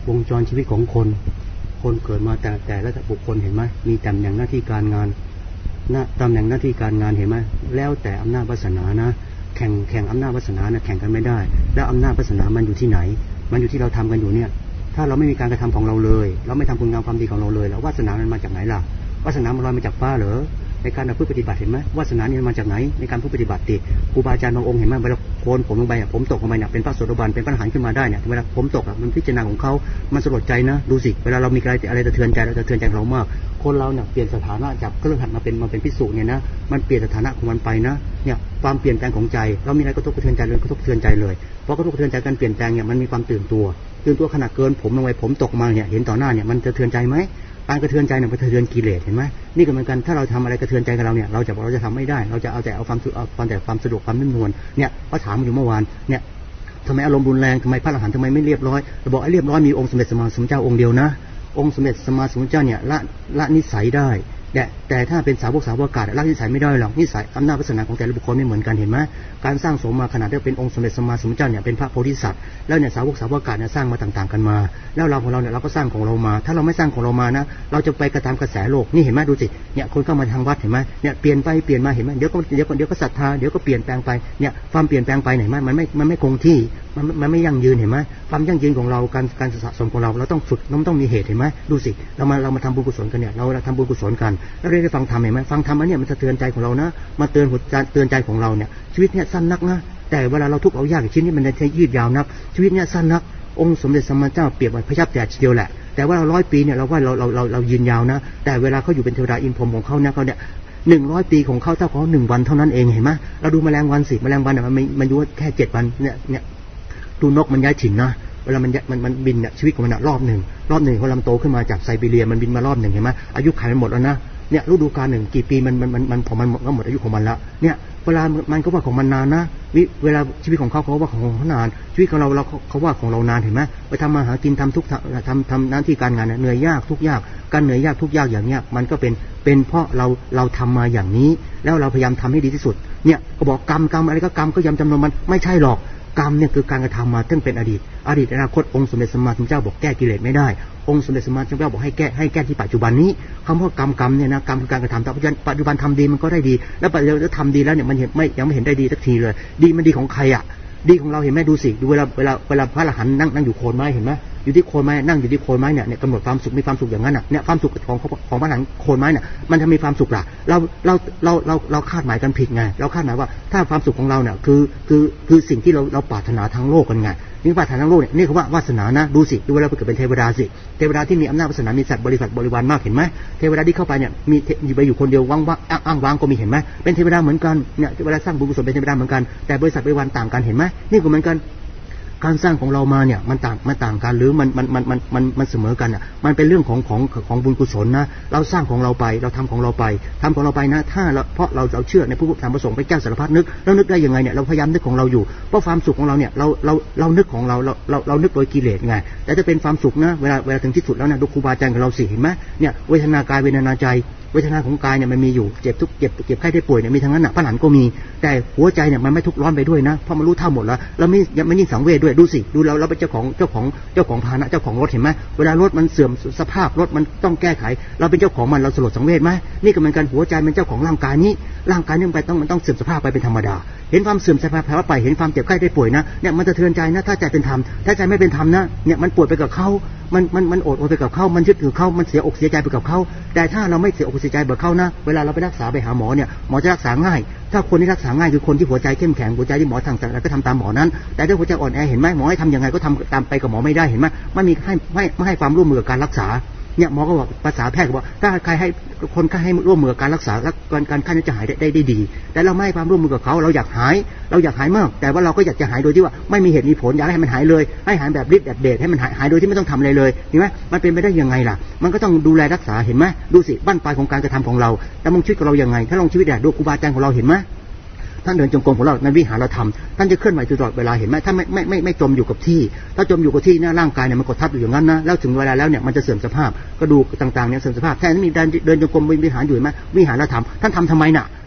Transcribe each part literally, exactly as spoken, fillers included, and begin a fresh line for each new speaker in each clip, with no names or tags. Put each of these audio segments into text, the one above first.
วงจรชีวิตของคนคนเกิดมาแต่แต่ละบุคคลเห็นไหมมีตำแหน่งหน้าที่การงานหน้าตำแหน่งหน้าที่การงานเห็นไหมแล้วแต่อำนาจวาสนานะแข่งแข่งอำนาจวาสนานะแข่งกันไม่ได้แล้วอำนาจวาสนามันอยู่ที่ไหนมันอยู่ที่เราทำกันอยู่เนี่ยถ้าเราไม่มีการกระทำของเราเลยเราไม่ทำคุณงามความดีของเราเลยแล้ววาสนามันมาจากไหนล่ะวาสนามันลอยมาจากฟ้าเหรอในการพูดปฏิบัติเห็นไหมวาสนานี่มาจากไหนในการพูดปฏิบัติติครูบาอาจารย์บางองค์เห็นไหมเวลาโคนผมลงไปเนี่ยผมตกลงไปเนี่ยเป็นพระโสดาบันเป็นพระอรหันต์ขึ้นมาได้เนี่ยเวลาผมตกอ่ะมันพิจารณาของเขามันสลดใจนะดูสิเวลาเรามีอะไรอะไรสะเทือนใจเราสะเทือนใจเรามากคนเราเนี่ยเปลี่ยนสถานะจากเครื่องหัดมาเป็นมาเป็นภิกษุเนี่ยนะมันเปลี่ยนสถานะของมันไปนะเนี่ยความเปลี่ยนแปลงของใจเรามีอะไรกระทบกระเทือนใจเลยกระทบกระเทือนใจเลยเพราะกระทบกระเทือนใจการเปลี่ยนแปลงเนี่ยมันมีความตื่นตัวตื่นตัวขนาดเกินผมลงไปผมตกมาเนี่ยเห็นต่อหน้าเนี่ยมันสะเทือนใจไหมการกระเทือนใจเนี่ยมันกระเทือนกิเลสเห็นไหมนี่ก็เหมือนกันถ้าเราทำอะไรกระเทือนใจกับเราเนี่ยเราจะเราจะทำไม่ได้เราจะเอาแต่เอาความเอาความแต่ความสะดวกความนุ่มนวลเนี่ยก็ถามอยู่เมื่อวานเนี่ยทำไมอารมณ์รุนแรงทำไมพระอรหันต์ทำไมไม่เรียบร้อยเราบอกไอ้เรียบร้อยมีองค์สมเด็จสมมาสมุทรเจ้าองค์เดียวนะองค์สมเด็จสมมาสมุทรเจ้าเนี่ยละละนิสัยได้แต่แต่ถ้าเป็นสาวกสาวกาละนิสัยไม่ได้หรอกนิสัยอำนาจวาสนาของแต่ละบุคคลไม่เหมือนกันเห็นไหมการสร้างสมมาขนาดที่เป็นองค์สมเด็จสมมาสมุทรเจ้าเนี่ยเป็นพระโพธิสัตว์แล้วเนี่ยสาวกสาวกาเนี่ยสร้างมาต่างๆกันมาแล้วเราของเราเนี่ยเราก็สร้างของเรามาถ้าเราไม่สร้างของเรามานะเราจะไปกระทำกระแสโลกนี่เห็นไหมดูสิเนี่ยคนเข้ามาทางวัดเห็นไหมเนี่ยเปลี่ยนไปเปลี่ยนมาเห็นไหมเดี๋ยวก็เดี๋ยวก็เดี๋ยวก็ศรัทธาเดี๋ยวก็เปลี่ยนแปลงไปเนี่ยความเปลี่ยนแปลงไปไหนไหมมันไม่มันไม่คงที่มันมันไม่ยั่งยืนเห็นไหมความยั่งยืนของเราการการสะสมของเราเราต้องฝึกเราต้องมีเหตุเห็นไหมดูสิเรามาเรามาทำบุญกุศลกันเนี่ยเราทำบุญกุศลกันแล้วได้ฟังธรรมเห็นไหมฟังธรรมอันนี้มันจะเตือนใจของเรานะมาเตือนหัวใจเตือนใจของเราเนี่ยชีวิตเนี่ยสั้นนักนะแต่เวลาเราทุกข์เรายากชิ้นนี้มันจะยืดยาวนักชีวิตเนี่ยสั้นนักองค์สมเด็จสมมาเจ้าเปรียบว่าพระยับแดดเดียวแหละแต่ว่าเราร้อยปีเนี่ยเราว่าเราเราเราเรายืนยาวนะแต่เวลาเขาอยู่เป็นเทวดาอินพรหมของเขาเนี่ยเขาเนี่ยหนึ่งร้อยปีของเขาเท่ากับหนึ่งวันเท่านั้นเองเห็นไหมเราดูแมลงวันสิแมลงวันเนี่ยมันมันอยู่แค่เจ็ดวันเนี่ยเนี่ยดูนกมันย้ายถิ่นนะเวลามันมันมันบินเนี่ยชีวิตของมันรอบหนึ่งรอบหนึ่งเขาลำโตขึ้นมาจากไซบีเรียมันบินมารอบหนึ่งเห็นไหมอายุขัยมันหมดแล้วนะเนี่ยฤดูกาลหนึ่งกี่ปีมันมันมันมันพอมันก็หมดอายุของมันละเนี่ยเวลามันก็ว่าของมันนานนะวิเวลาชีวิตของเขาเขาว่าของเขานานชีวิตของเราเราเขาว่าของเรานานเห็นไหมไปทำมาหากินทำทุกทำทำหน้าที่การงานเหนื่อยยากทุกยากการเหนื่อยยากทุกยากอย่างเนี้ยมันก็เป็นเป็นเพราะเราเราทำมาอย่างนี้แล้วเราพยายามทำให้ดีที่สุดเนี่ยก็บอกกรรมกรรมอะไรก็กรรมก็ยำจำนวนมันไม่ใช่หรอกกรรมเนี่ยคือการกระทำมาตั้งเป็นอดีตอดีตอนาคตองค์สมเด็จสัมมาสัมพุทธเจ้าบอกแก้กิเลสไม่ได้องค์สมเด็จสัมมาสัมพุทธเจ้าบอกให้แก้ให้แก้ที่ปัจจุบันนี้คำว่ากรรมกรรมเนี่ยนะกรรมคือการกระทำแต่ปัจจุบันทำดีมันก็ได้ดีแล้วปัจจุบันทำดีแล้วเนี่ยมันไม่ยังไม่เห็นได้ดีสักทีเลยดีมันดีของใครอ่ะดีของเราเห็นไหมดูสิดูเวลาเวลาเวลาพระอรหันต์นั่งนั่งอยู่โคนไม้เห็นไหมอยู่ที่โคนไม้นั่งอยู่ที่โคนไม้เนี่ยเนี่ยกำหนดความสุขมีความสุขอย่างนั้นอ่ะเนี่ยความสุขของของพระอรหันต์โคนไม้เนี่ยมันจะมีความสุขล่ะเราเราเราเราเราคาดหมายกันผิดไงเราคาดหมายว่าถ้าความสุขของเราเนี่ยคือคือคือสิ่งที่เราเราปรารถนาทางโลกกันไงนี่ปรารถนาทางโลกเนี่ยนี่คือว่าวาสนานะดูสิดูเวลาไปเกิดเป็นเทวดาสิเทวดาที่มีอำนาจวาสนามีสัตว์บริษัทบริวารมากเห็นไหมเทวดาที่เข้าไปเนี่ยมีอยู่ไปอยู่คนเดียวว่างว่างอ้างว้างก็มีเห็นไหมเป็นเทวดาเหมือนกันเนี่ยเวลาสร้างบุญกุศลเป็นเทวดาเหมือนกันแต่บริษัทบริวารต่างกันเห็นไหมนี่ก็เหมือนกันการสร้างของเรามาเนี่ยมันต่างมันต่างกันหรือมันมันมันมันมันมันเสมอกันอ่ะมันเป็นเรื่องของของของบุญกุศลนะเราสร้างของเราไปเราทำของเราไปทำของเราไปนะถ้าเราเพราะเราเราเชื่อในผู้ธรรมประสงค์ไปแก้สารพัดนึกแล้วนึกได้ยังไงเนี่ยเราพยายามนึกของเราอยู่เพราะความสุขของเราเนี่ยเราเราเรานึกของเราเราเราเรานึกโดยกิเลสไงแต่ถ้าเป็นความสุขนะเวลาเวลาถึงที่สุดแล้วนะดูครูบาอาจารย์ของเราสิเห็นไหมเนี่ยเวทนากายเวทนาใจเวทนาของกายเนี่ยมันมีอยู่เจ็บทุกเจ็บเจ็บไข้ได้ป่วยเนี่ยมีทั้งนั้นน่ะพระหลานก็มีแต่หัวใจเนี่ยมันไม่ทุกข์ร้อนไปด้วยนะเพราะมันรู้เท่าหมดแล้วแล้วไม่ยังไม่ยิ่งสังเวชด้วยดูสิดูเราเราเป็นเจ้าของเจ้าของเจ้าของพาหนะเจ้าของรถเห็นไหมเวลารถมันเสื่อมสภาพรถมันต้องแก้ไขเราเป็นเจ้าของมันเราสลดสังเวชไหมนี่ก็เหมือนกันหัวใจมันเจ้าของร่างกายนี้ร่างกายนี่ไปต้องมันต้องเสื่อมสภาพไปเป็นธรรมดาเห็นความเสื่อมสภาพไปเห็นความเจ็บไข้ได้ป่วยนะเนี่ยมันจะเทือนใจนะถ้าใจเป็นธรรมถ้าใจไม่เป็นธรรมนะเนี่ยมันปวดไปกับเขามันมันมันอดอดไปกับเขามันยึดถือเขามันเสียอกเสียใจไปกับเขาแต่ถ้าเราไม่เสียอกเสียใจแบบเขานะเวลาเราไปรักษาไปหาหมอเนี่ยหมอจะรักษาง่ายถ้าคนที่รักษาง่ายคือคนที่หัวใจเข้มแข็งหัวใจที่หมอสั่งสั่งก็ทำตามหมอนั้นแต่ถ้าหัวใจอ่อนแอเห็นไหมหมอให้ทำยังไงก็ทำตามไปกับหมอไม่ได้เห็นไหมไม่มีให้ไม่ไม่ให้ความร่วมมือกับการรักษาเนี่ยหมอก็บอกภาษาแพทย์บอกถ้าใครให้คนไข้ให้ร่วมมือการรักษาแล้วการการไข้จะหายได้ได้ดีแต่เราไม่ให้ความร่วมมือกับเขาเราอยากหายเราอยากหายมากแต่ว่าเราก็อยากจะหายโดยที่ว่าไม่มีเหตุมีผลอยากให้มันหายเลยให้หายแบบฤทธิ์แบบเดชให้มันหายหายโดยที่ไม่ต้องทำอะไรเลยเห็นไหมมันเป็นไปได้ยังไงล่ะมันก็ต้องดูแลรักษาเห็นไหมดูสิบั้นปลายของการกระทำของเราแต่มองชีวิตของเรายังไงถ้าลองชีวิตเนี่ยดูครูบาอาจารย์ของเราเห็นไหมท่านเดินจงกรมของเราในวิหารธรรมท่านจะเคลื่อนไหวตลอดเวลาเห็นไหมท่านไม่ไม่ไม่ไม่จมอยู่กับที่ถ้าจมอยู่กับที่เนี่ยร่างกายเนี่ยมันกดทับอยู่อย่างนั้นนะแล้วถึงเวลาแล้วเนี่ยมันจะเสื่อมสภาพกระดูกต่างๆเนี่ยเสื่อมสภาพแทนที่มีเดินเดินจงกรมวิหารอยู่ไหมวิหารธรรมท่านทำทำไมน่ะ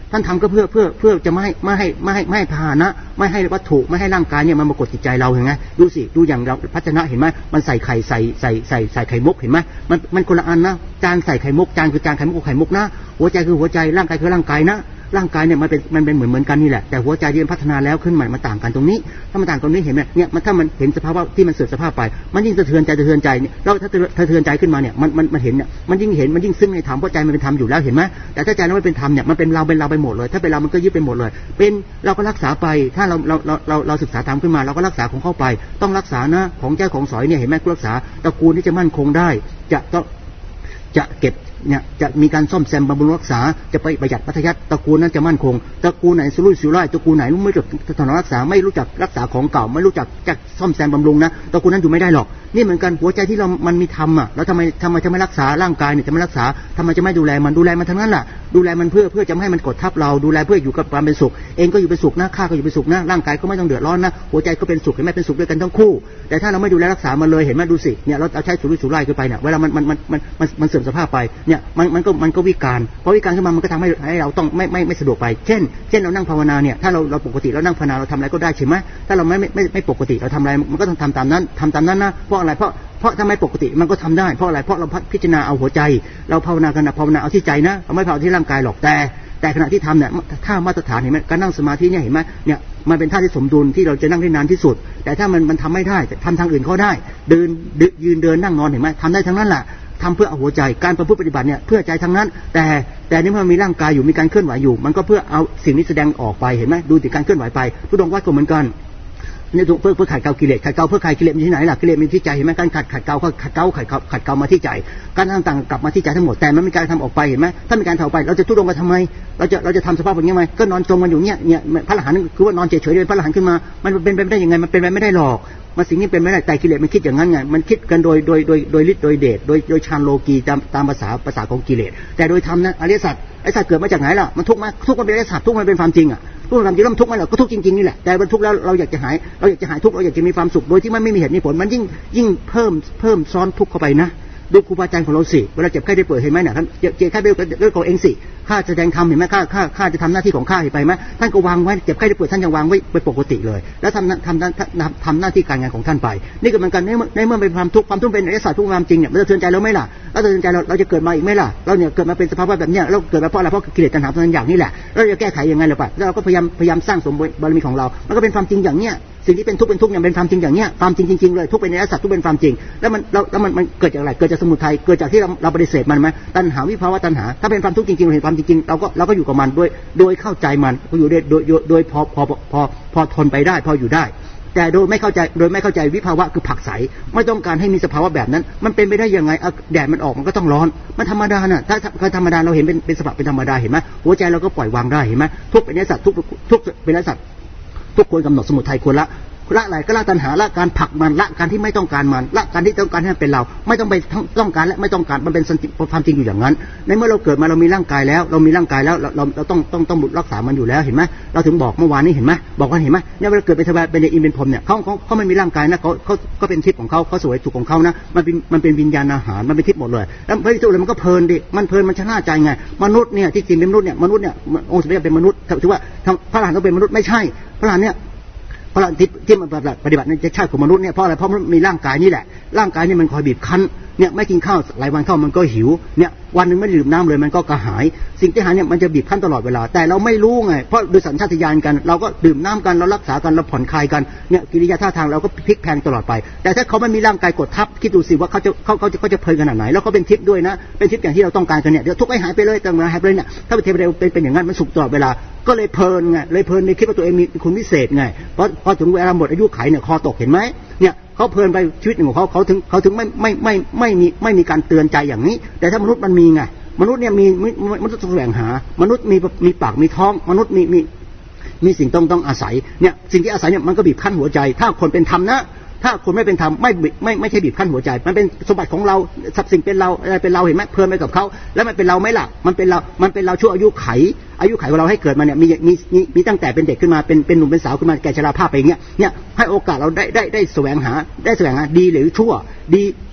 ท่านทำก็เพื่อเพื่อเพื่อจะไม่ให้ไม่ให้ไม่ให้ไม่ให้พาหนะไม่ให้วัตถุไม่ให้ร่างกายเนี่ยมันมากดจิตใจเราเห็นไหมดูสิดูอย่างเราพัฒนาเห็นไหมมันใส่ไข่ใส่ใส่ใส่ใส่ไข่มุกเห็นไหมมันมันคนละอันนะจานใส่ไข่มุกจานคือจานไข่มุกไข่มุกนะหัวใจคือหัวใจร่างกายคือร่างกายนะร่างกายเนี่ยมันเป็นมันเป็นเหมือนเหมือนกันนี่แหละแต่หัวใจที่มันพัฒนาแล้วขึ้นใหม่มันต่างกันตรงนี้ถ้ามันต่างตรงนี้เห็นไหมเนี่ยมันถ้ามันเห็นสภาวะที่มันเสื่อมสภาพไปมันยิ่งสะเทือนใจสะเทือนใจเนี่ยแล้วถ้าสะเทือนใจขึ้นมาเนี่ยมันมันมันเห็นเนี่ยมันยิ่งเห็นมันยิ่งซึ้งในธรรมเพราะใจมันเป็นธรรมอยู่แล้วเห็นไหมแต่ถ้าใจเราไม่เป็นธรรมเนี่ยมันเป็นเราเป็นเราไปหมดเลยถ้าเป็นเรามันก็ยึดไปหมดเลยเป็นเราก็รักษาไปถ้าเราเราเราเราเราศึกษาธรรมขึ้นมาเราก็รักษาของเข้าไปต้องรักษานะของแก้ของสอยเนี่ยเห็นไหมรักษาตระกูลที่จะมั่นคงได้จะต้องจะเก็บเนี่ยจะมีการซ่อมแซมบำรุงรักษาจะไปประหยัดมัธยัสถ์ตระกูลนั้นจะมั่นคงตระกูลไหนสุรุ่ยสุร่ายตระกูลไหนไม่รู้จักถนอมรักษาไม่รู้จักรักษาของเก่าไม่รู้จักจะซ่อมแซมบำรุงนะตระกูลนั้นอยู่ไม่ได้หรอกนี่เหมือนกันหัวใจที่เรามันมีธรรมอ่ะแล้วทำไมทำไมจะไม่รักษาร่างกายเนี่ยจะไม่รักษาทำไมจะไม่ดูแลมันดูแลมันทั้งนั้นแหละดูแลมันเพื่อเพื่อจะไม่ให้มันกดทับเราดูแลเพื่ออยู่กับความเป็นสุขเองก็อยู่เป็นสุขนะข้าก็อยู่เป็นสุขนะร่างกายก็ไม่ต้องเดือดร้อนนะหัวใจก็เป็นสุขเห็นไหมเป็นสุขด้วยกันทั้งคู่แต่ถ้าเราไม่ดูแลรักษามันเลยเห็นไหมดูสิเนี่ยเราเอาใช้สุรุ่ยสุร่ายขึ้นไปเนี่ยเวลามันมันมันมันมันเสื่อมสภาพไปเนี่ยมันมันก็มันก็วิการพอวิการขึ้นมามันก็ทำให้ให้เราต้องไม่ไม่ไม่สะดวกไปเช่นเช่นเรานั่งภาวนาเนี่ยถ้าเราเราปกติเรานั่งภาวนาเราทำอะไรก็ได้ใช่ไหมถ้าเราไม่ไม่ไม่ไม่ปกติเราทำอะไรมันก็ต้องทำตามนั้นทำตามนั้นนะเพราะอะไรเพราะเพราะทำไมปกติมันก็ทำได้เพราะอะไรเพราะเราพิจารณาเอาหัวใจเราภาวนากันนะภาวนาเอาที่ใจนะเราไม่ภาวนาที่ร่างกายหรอกแต่แต่ขณะที่ทำเนี่ยถ้ามาตรฐานเห็นไหมการนั่งสมาธิเนี่ยเห็นไหมเนี่ยมันเป็นท่าที่สมดุลที่เราจะนั่งได้นานที่สุดแต่ถ้ามันมันทำไม่ได้ทำทางอื่นเขาได้เดินยืนเดินนั่งนอนเห็นไหมทำได้ทั้งนั้นแหละทำเพื่อเอาหัวใจการประพฤติปฏิบัติเนี่ยเพื่อใจทั้งนั้นแต่แต่นี่มันมีร่างกายอยู่มีการเคลื่อนไหวอยู่มันก็เพื่อเอาสิ่งนี้แสดงออกไปเห็นไหมดูติการเคลื่อนไหวไปทุดงวัดก็เหมือนกันนี่เพื่อเพื่อขัดเกลากิเลสขัดเกลาเพื่อขัดกิเลสมีที่ไหนล่ะกิเลสมีที่ใจเห็นไหมการขัดขัดเกลาขัดเกลาขัดเกลาขัดเกลามาที่ใจการต่างๆกลับมาที่ใจทั้งหมดแต่มันมีการทำออกไปเห็นไหมถ้ามีการทำออกไปเราจะทุดงกันทำไมเราจะเราจะทำสภาพแบบนี้ไหมก็นอนจมกันอยู่เนี่ยเนี่ยพระอรหันต์คือว่านอนเฉยๆเลยพระอรหันต์ขึ้นมามันเป็นไปไม่ได้ยังไงมันเป็นไปไม่ได้หรอกมันสิ่งนี้เป็นไม่ได้แต่กิเลสมันคิดอย่างนั้นไงมันคิดกันโดยโดยโดยโดยฤทธิ์โดยเดชโดยโดยฌานโลกีตามตามภาษาภาษาของกิเลสแต่โดยธรรมนะอริยสัจไอ้สัจเกิดมาจากไหนล่ะมันทุกข์ไหมทุกข์มันเป็นอริยสัจทุกข์มันเป็นความจริงอ่ะทุกข์ความจริงแล้วมันทุกข์ไหมล่ะก็ทุกข์จริงๆนี่แหละแต่มันทุกข์แล้วเราอยากจะหายเราอยากจะหายทุกข์เราอยากจะมีความสุขโดยที่มันไม่มีเหตุมีผลมันยิ่งยิ่งเพิ่มเพิ่มซ้อนทุกข์เข้าไปนะดูครูบาอาจารย์ของเราสิเวลาเจ็บไข้ได้ป่วยเห็นไหมเนี่ยท่านเจ็บไข้ได้ป่วยด้วยตัวเองสิข้าแสดงธรรมเห็นไหมข้าข้าข้าจะทำหน้าที่ของข้าเห็นไปไหมท่านก็วางไว้เจ็บไข้ได้ป่วยท่านยังวางไว้เป็นปกติเลยแล้วทำทำทำหน้าที่การงานของท่านไปนี่ก็เหมือนกันในเมื่อในเมื่อเป็นความทุกข์ความทุกข์เป็นอริยสัจทุกความจริงเนี่ยมันจะเตือนใจเราไหมล่ะแล้วเตือนใจเราเราจะเกิดมาอีกไหมล่ะเราเนี่ยเกิดมาเป็นสภาวะแบบเนี้ยเราเกิดมาเพราะอะไรเพราะกิเลสตัณหาตัวนั้นอย่างนี้แหละเราจะแก้ไขยังไงล่ะป่ะแล้วเราก็พยายามพยายามสร้างสมบารมีของเรามันก็เป็นความจริงอย่างเนี้ยสิ่งที่เป็นทุกข์เป็นทุกข์เนี่ยเป็นความจริงอย่างเนี้ยความจริงจริงๆเลยทุกข์เป็นอริยสัจทุกข์เป็นความจริงแล้วมันแล้วมันมันเกิดจากอะไรเกิดจากสมุทัยเกิดจากที่เราเราปฏิเสธมันไหมตัณหาวิภาวะตัณหาถ้าเป็นความทุกข์จริงๆเราเห็นความจริงๆเราก็เราก็อยู่กับมันโดยโดยเข้าใจมันก็อยู่โดยโดยโดยพอพอพอพอทนไปได้พออยู่ได้แต่โดยไม่เข้าใจโดยไม่เข้าใจวิภาวะคือผักใสไม่ต้องการให้มีสภาวะแบบนั้นมันเป็นไปได้ยังไงแดดมันออกมันก็ต้องร้อนมันธรรมดาน่ะถ้าธรรมดาเราเห็นเป็นเป็นสภาพเป็นธรรมดาเห็นไหมหัวใจเราก็ปล่อยวางได้เห็นไหมทุกเป็นอริยสัจทุกทุกเป็นอริยสัจทุกควรกำหนดสมุทัยควรละละอะไรก็ละตัณหาละการผลักมันละการที่ไม่ต้องการมันละการที่ต้องการให้มันเป็นเราไม่ต้องไปต้องการและไม่ต้องการมันเป็นความจริงอยู่อย่างนั้นในเมื่อเราเกิดมาเรามีร่างกายแล้วเรามีร่างกายแล้วเราเราเราต้องต้องต้องรักษามันอยู่แล้วเห็นไหมเราถึงบอกเมื่อวานนี้เห็นไหมบอกว่าเห็นไหมเนี่ยเวลาเกิดเป็นเทวดาเป็นอินเป็นพรหมเนี่ยเขาเขาเขาไม่มีร่างกายนะเขาเขาก็เป็นทิพย์ของเขาเขาสวยสุขของเขานะมันเป็นมันเป็นวิญญาณอาหารมันเป็นทิพย์หมดเลยแล้วพระพิจุเลยมันก็เพลินดิมันเพลินมันชนะใจไงมนุษย์เนี่ยที่จริงเป็นมนุษย์เนี่ยมนุษย์เนี่ยองค์สมเด็จเป็นมนุษย์ถือว่าพระอรหันต์ต้องเป็นมนุษย์ไม่ใช่พระอรหันต์เนี่ยเพราะที่ที่มันปฏิบัติในชาติของมนุษย์เนี่ยเพราะอะไรเพราะมันมีร่างกายนี่แหละร่างกายนี่มันคอยบีบคั้นเนี่ยไม่กินข้าวหลายวันเข้ามันก็หิวเนี่ยวันนึงไม่ดื่มน้ำเลยมันก็กระหายสิ่งที่หายเนี่ยมันจะบีบคั้นตลอดเวลาแต่เราไม่รู้ไงเพราะโดยสัญชาตญาณกันเราก็ดื่มน้ำกันเรารักษากันเราผ่อนคลายกันเนี่ยกิริยาท่าทางเราก็พลิกแพลงตลอดไปแต่ถ้าเขาไม่มีร่างกายกดทับคิดดูสิว่าเขาจะเขาเขาจะเขาจะเพลินขนาดไหนแล้วเขาเป็นทิพย์ด้วยนะเป็นทิพย์อย่างที่เราต้องการกันเนี่ยเดี๋ยวทุกข์ให้หายไปเลยตั้งหายไปเลยเนี่ยถ้าเป็นเทวดาเป็นเป็นอย่างนั้นมันสุขตลอดเวลาก็เลยเพลินไงเลยเพลินในคิดว่าตัวเองมีคุณวิเศษไงเพราะพอถึงเวลาหมดอายุไขเนี่ยคอตกเห็นไหมเนี่ยเขาเพลินไปชีวิตของเขาเขาถึงเขาถึงไม่ไม่ไม่ไม่มีไม่มีการเตือนใจอย่างนี้แต่ถ้ามนุษย์มันมีไงมนุษย์เนี่ยมีมนุษย์แสวงหามนุษย์มีมีปากมีท้องมนุษย์มีมีมีสิ่งต้องต้องอาศัยเนี่ยสิ่งที่อาศัยเนี่ยมันก็บีบคั้นหัวใจถ้าคนเป็นธรรมนะถ้าคนไม่เป็นธรรมไม่ไม่ไม่ใช่บีบคั้นหัวใจมันเป็นสมบัติของเราทรัพย์สินเป็นเราอะไรเป็นเราเห็นไหมเพลินไปกับเขาแล้วมันเป็นเราไหมล่ะมันเป็นเรามันเป็นเราชั่วอายุไขอายุไขของเราให้เกิดมาเนี่ยมีมีมีมีตั้งแต่เป็นเด็กขึ้นมาเป็นเป็นหนุ่มเป็นสาวขึ้นมาแก่ชราภาพไปอย่างเงี้ยเนี่ยให้โอกาสเราได้ได้ได้แสวงหาได้แสวงหาดีหรือชั่วดี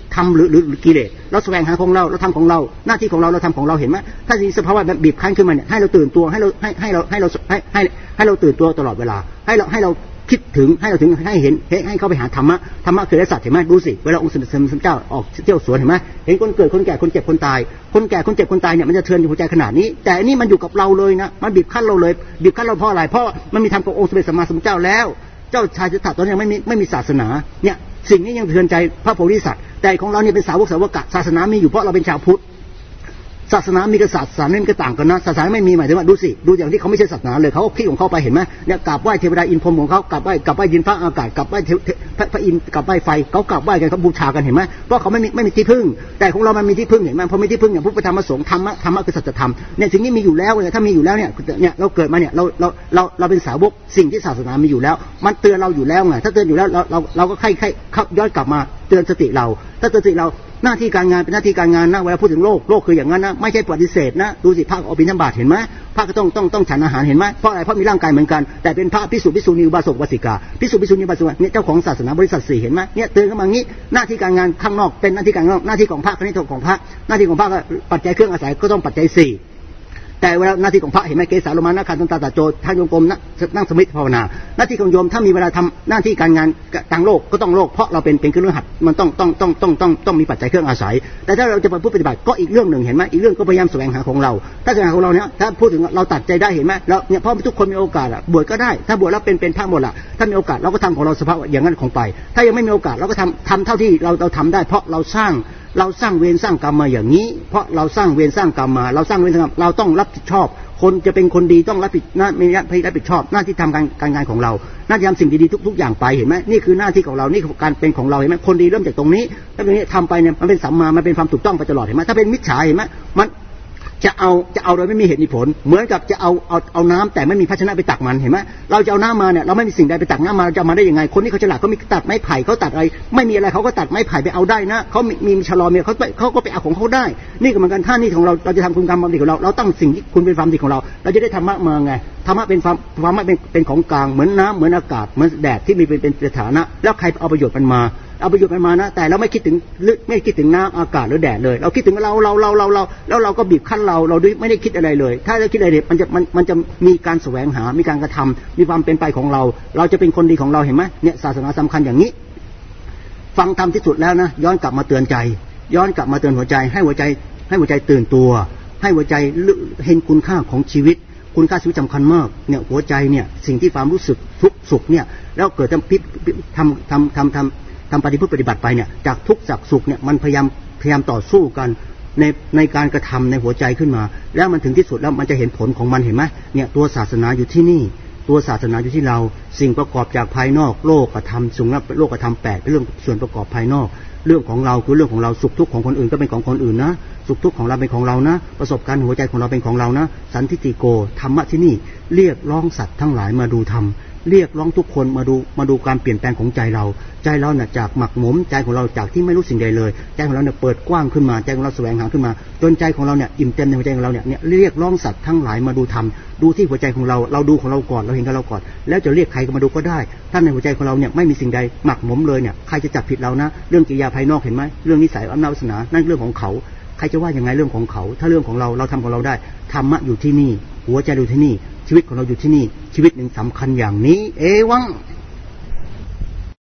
ทำหรือหรือกิเลสเราแสวงหาของเราเราทำของเราหน้าที่ของเราเราทำของเราเห็นไหมถ้ามีสภาวะแบบบีบคั้นขึ้นมาเนี่ยให้เราตื่นตัวให้เราให้ให้เราให้เราให้ให้ให้เราตื่นตัวตลอดเวลาให้เราให้เราคิดถึงให้เราถึงให้เห็นให้เข้าไปหาธรรมะธรรมะคือสัตว์เห็นไหมดูสิเวลาองค์สมเด็จพระเจ้าออกเที่ยวสวนเห็นไหมเห็นคนเกิดคนแก่คนเจ็บคนตายคนแก่คนเจ็บคนตายเนี่ยมันจะเทือนอยู่หัวใจขนาดนี้แต่อันนี้มันอยู่กับเราเลยนะมันบีบคั้นเราเลยบีบคั้นเราเพราะอะไรเพราะมันมีธรรมกับองค์สมเด็จสัมมาสัมพุทธเจ้าแล้วเจ้าชายสิทธัตถะตอนนี้ไม่มีไม่มีศาสนาเนี่ยสิ่งนี้ยังเทือนใจพระโพธิสัตว์แต่ของเราเนี่ยเป็นสาวกสาวกศาสนามีอยู่เพราะเราเป็นชาวพุทธศาสนามีกับศาสนาไม่ก็ต่างกันนะศาสนาไม่มีหมายถึงว่าดูสิดูอย่างที่เขาไม่ใช่ศาสนาเลยเขาคิดของเขาไปเห็นไหมเนี่ยกราบไหว้เทวดาอินพรหมของเขากราบไหว้กราบไหว้ดินฟ้าอากาศกราบไหว้พระอินทร์กราบไหว้ไฟเขากราบไหว้กันเขาบูชากันเห็นไหมเพราะเขาไม่มีไม่มีที่พึ่งแต่ของเรามันมีที่พึ่งเห็นไหมพอมีที่พึ่งอย่างพุทธธรรมสงฆ์ธรรมะธรรมะคือสัจธรรมเนี่ยสิ่งนี้มีอยู่แล้วเนี่ยถ้ามีอยู่แล้วเนี่ยเนี่ยเราเกิดมาเนี่ยเราเราเราเราเป็นสาวกสิ่งที่ศาสนามีอยู่แล้วมันเตือนเราอยู่แล้วไงถ้าเตือนอยู่แล้วเราเราเราก็ใครใครย้อนกลับมาเตือนสติเราถ้าเตือนสติเราหน้าที่การงานเป็นหน้าที่การงานนะเวลาพูดถึงโลกโลกคืออย่างนั้นนะไม่ใช่ปฏิเสธนะดูสิพระอภิธรรมบาตเห็นไหมพระก็ต้องต้องต้องฉันอาหารเห็นไหมเพราะอะไรเพราะมีร่างกายเหมือนกันแต่เป็นพระภิกษุภิกษุณีอุบาสกอุบาสิกาภิกษุภิกษุณีอุบาสกเนี่ยเจ้าของศาสนาบริษัทสี่เห็นไหมเนี่ยเตือนกันมางี้หน้าที่การงานข้างนอกเป็นหน้าที่การงานหน้าที่ของพระคณิตของพระหน้าที่ของพระปัจจัยเครื่องอาศัยก็ต้องปัจจัยสี่แต่เวลาหน้าที่ของพระเห็นไหมเกสาโลมานะคันตันตาตาโจทางโยมกรมนั่งสมิทภาวนาหน้าที่ของโยมถ้ามีเวลาทำหน้าที่การงานทางโลกก็ต้องโลกเพราะเราเป็นเป็นเครื่องหัดมันต้องต้องต้องต้องต้องต้องมีปัจจัยเครื่องอาศัยแต่ถ้าเราจะไปพูดปฏิบัติก็อีกเรื่องหนึ่งเห็นไหมอีกเรื่องก็พยายามแสวงหาของเราถ้าแสวงหาของเราเนี่ยถ้าพูดถึงเราตัดใจได้เห็นไหมแล้วเนี่ยเพราะทุกคนมีโอกาสบวชก็ได้ถ้าบวชแล้วเป็นเป็นพระหมดละถ้ามีโอกาสเราก็ทำของเราสภาพอย่างนั้นของไปถ้ายังไม่มีโอกาสเราก็ทำทำเท่าที่เราเราทำได้เพราะเราสร้างเราสร้างเวรสร้างกรรมมาอย่างนี้เพราะเราสร้างเวรสร้างกรรมมาเราสร้างเวรสร้างกรรมเราต้องรับผิดชอบคนจะเป็นคนดีต้องรับผิดหน้าไม่รับผิดชอบหน้าที่ทำการการงานของเราหน้าที่ทำสิ่งดีๆทุกๆอย่างไปเห็นไหมนี่คือหน้าที่ของเรานี่คือการเป็นของเราเห็นไหมคนดีเริ่มจากตรงนี้ถ้าตรงนี้ทำไปเนี่ยมันเป็นสัมมามันเป็นความถูกต้องไปตลอดเห็นไหมถ้าเป็นมิจฉาเห็นไหมมันจะเอาจะเอาโดยไม่มีเหตุมีผลเหมือนกับจะเอาเอาเอาน้ำแต่ไม่มีภาชนะไปตักมันเห็นไหมเราจะเอาน้ำมาเนี่ยเราไม่มีสิ่งใดไปตักน้ำมาเราจะมาได้ยังไงคนที่เขาฉลาดเขามีตัดไม้ไผ่เขาตัดอะไรไม่มีอะไรเขาก็ตัดไม้ไผ่ไปเอาได้นะเขามีมีชะลอเมียเขาเขาก็ไปเอาของเขาได้นี่ก็เหมือนกันท่านี่ของเราเราจะทำคุณกรรมบำเพ็ญของเราเราตั้งสิ่งที่คุณเป็นความดีของเราเราจะได้ธรรมะมาไงธรรมะเป็นความธรรมะเป็นเป็นของกลางเหมือนน้ำเหมือนอากาศเหมือนแดดที่มีเป็นเป็นสถานะแล้วใครเอาประโยชน์มันมาเอาประโยชน์มันมานะแต่เราไม่คิดถึงไม่คิดถึงน้ำอากาศหรือแดดเลยเราคิดถึงเราเราเราเราเราแล้วเราก็บีบคั้นเราเราด้วยไม่ได้คิดอะไรเลยถ้าเราคิดอะไรเนี่ยมันจะมันมันจะมีการแสวงหามีการกระทำมีความเป็นไปของเราเราจะเป็นคนดีของเราเห็นไหมเนี่ยศาสนาสำคัญอย่างนี้ฟังธรรมที่สุดแล้วนะย้อนกลับมาเตือนใจย้อนกลับมาเตือนหัวใจให้หัวใจให้หัวใจตื่นตัวให้หัวใจเห็นคุณค่าของชีวิตคุณค่าชีวิตสำคัญมากเนี่ยหัวใจเนี่ยสิ่งที่ความรู้สึกทุกสุขเนี่ยแล้วเกิดทำพิทำทำทำทำทำปฏิพฤติปฏิบัติไปเนี่ยจากทุกข์จากสุขเนี่ยมันพยายามพยายามต่อสู้กันในในการกระทำในหัวใจขึ้นมาแล้วมันถึงที่สุดแล้วมันจะเห็นผลของมันเห็นไหมเนี่ยตัวศาสนาอยู่ที่นี่ตัวศาสนาอยู่ที่เราสิ่งประกอบจากภายนอกโลกธรรมสุขโลกธรรมแปดเป็นเรื่องส่วนประกอบภายนอกเรื่องของเราคือเรื่องของเราสุขทุกข์ของคนอื่นก็เป็นของคนอื่นนะสุขทุกข์ของเราเป็นของเรานะประสบการณ์หัวใจของเราเป็นของเรานะสันทิติโกธรรมะที่นี่เรียกร้องสัตว์ทั้งหลายมาดูธรรมเรียกร้องทุกคนมาดูมาดูการเปลี่ยนแปลงของใจเราใจเราเนี่ยจากหมักหมมใจของเราจากที่ไม่รู้สิ่งใดเลยใจของเราเนี่ยเปิดกว้างขึ้นมาใจของเราแสวงหาขึ้นมาจนใจของเราเนี่ยอิ่มเต็มในหัวใจของเราเนี่ยเนี่ยเรียกร้องสัตว์ทั้งหลายมาดูธรรมดูที่หัวใจของเราเราดูของเราก่อนเราเห็นของเราก่อนแล้วจะเรียกใครก็มาดูก็ได้ถ้าในหัวใจของเราเนี่ยไม่มีสิ่งใดหมักหมมเลยเนี่ยใครจะจับผิดเรานะเรื่องกิริยาภายนอกเห็นไหมเรื่องนิสัยอำนาจวาสนานั่นเรื่องของเขาใครจะว่ายังไงเรื่องของเขาถ้าเรื่องของเราเราทำของเราได้ธรรมะอยู่ที่นี่หัวใจอยู่ที่นี่ชีวิตของเราอยู่ที่นี่ชีวิตหนึ่งสำคัญอย่างนี้เอวัง